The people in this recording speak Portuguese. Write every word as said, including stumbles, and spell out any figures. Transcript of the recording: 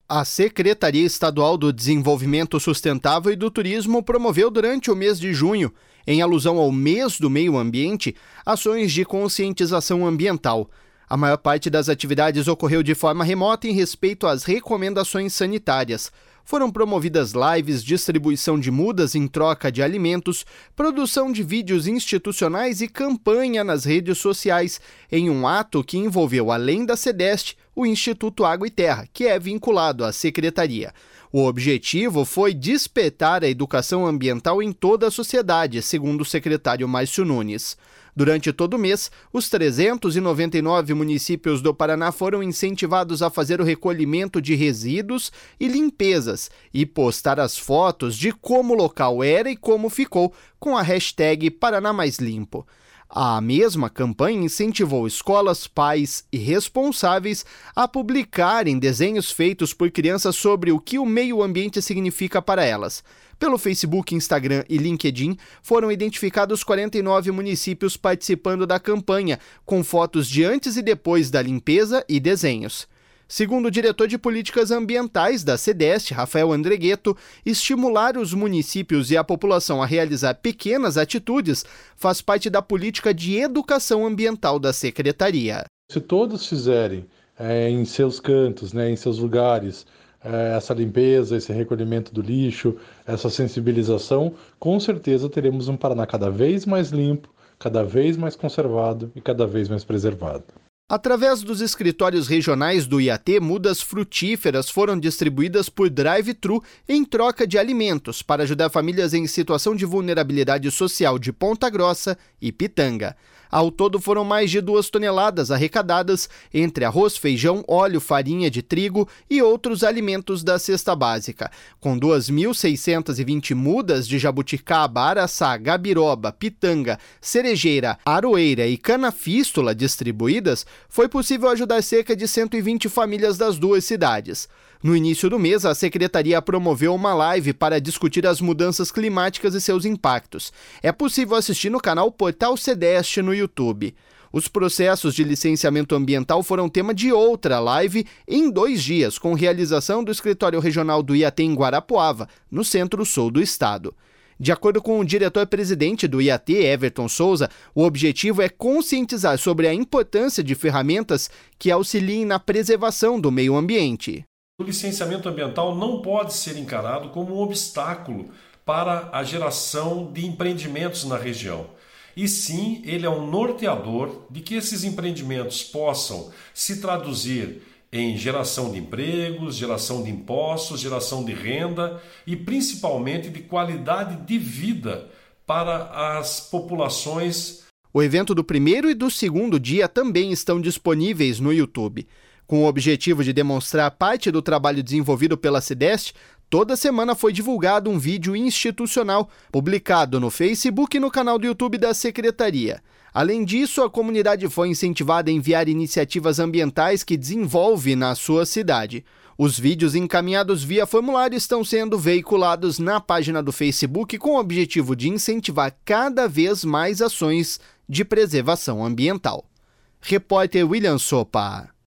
A Secretaria Estadual do Desenvolvimento Sustentável e do Turismo promoveu durante o mês de junho, em alusão ao mês do meio ambiente, ações de conscientização ambiental. A maior parte das atividades ocorreu de forma remota em respeito às recomendações sanitárias. Foram promovidas lives, distribuição de mudas em troca de alimentos, produção de vídeos institucionais e campanha nas redes sociais, em um ato que envolveu, além da SEDEST, o Instituto Água e Terra, que é vinculado à Secretaria. O objetivo foi despertar a educação ambiental em toda a sociedade, segundo o secretário Márcio Nunes. Durante todo o mês, os trezentos e noventa e nove municípios do Paraná foram incentivados a fazer o recolhimento de resíduos e limpezas e postar as fotos de como o local era e como ficou, com a hashtag Paraná Mais Limpo. A mesma campanha incentivou escolas, pais e responsáveis a publicarem desenhos feitos por crianças sobre o que o meio ambiente significa para elas. Pelo Facebook, Instagram e LinkedIn, foram identificados quarenta e nove municípios participando da campanha, com fotos de antes e depois da limpeza e desenhos. Segundo o diretor de Políticas Ambientais da SEDEST, Rafael Andregueto, estimular os municípios e a população a realizar pequenas atitudes faz parte da política de educação ambiental da Secretaria. Se todos fizerem é, em seus cantos, né, em seus lugares, é, essa limpeza, esse recolhimento do lixo, essa sensibilização, com certeza teremos um Paraná cada vez mais limpo, cada vez mais conservado e cada vez mais preservado. Através dos escritórios regionais do I A T, mudas frutíferas foram distribuídas por drive-thru em troca de alimentos para ajudar famílias em situação de vulnerabilidade social de Ponta Grossa e Pitanga. Ao todo foram mais de duas toneladas arrecadadas entre arroz, feijão, óleo, farinha de trigo e outros alimentos da cesta básica. Com duas mil seiscentas e vinte mudas de jabuticaba, araçá, gabiroba, pitanga, cerejeira, aroeira e canafístula distribuídas, foi possível ajudar cerca de cento e vinte famílias das duas cidades. No início do mês, a Secretaria promoveu uma live para discutir as mudanças climáticas e seus impactos. É possível assistir no canal Portal SEDEST no YouTube. Os processos de licenciamento ambiental foram tema de outra live em dois dias, com realização do Escritório Regional do I A T em Guarapuava, no centro-sul do estado. De acordo com o diretor-presidente do I A T, Everton Souza, o objetivo é conscientizar sobre a importância de ferramentas que auxiliem na preservação do meio ambiente. O licenciamento ambiental não pode ser encarado como um obstáculo para a geração de empreendimentos na região. E sim, ele é um norteador de que esses empreendimentos possam se traduzir em geração de empregos, geração de impostos, geração de renda e principalmente de qualidade de vida para as populações. O evento do primeiro e do segundo dia também estão disponíveis no YouTube. Com o objetivo de demonstrar parte do trabalho desenvolvido pela SEDEST, toda semana foi divulgado um vídeo institucional, publicado no Facebook e no canal do YouTube da Secretaria. Além disso, a comunidade foi incentivada a enviar iniciativas ambientais que desenvolve na sua cidade. Os vídeos encaminhados via formulário estão sendo veiculados na página do Facebook com o objetivo de incentivar cada vez mais ações de preservação ambiental. Repórter William Sopa.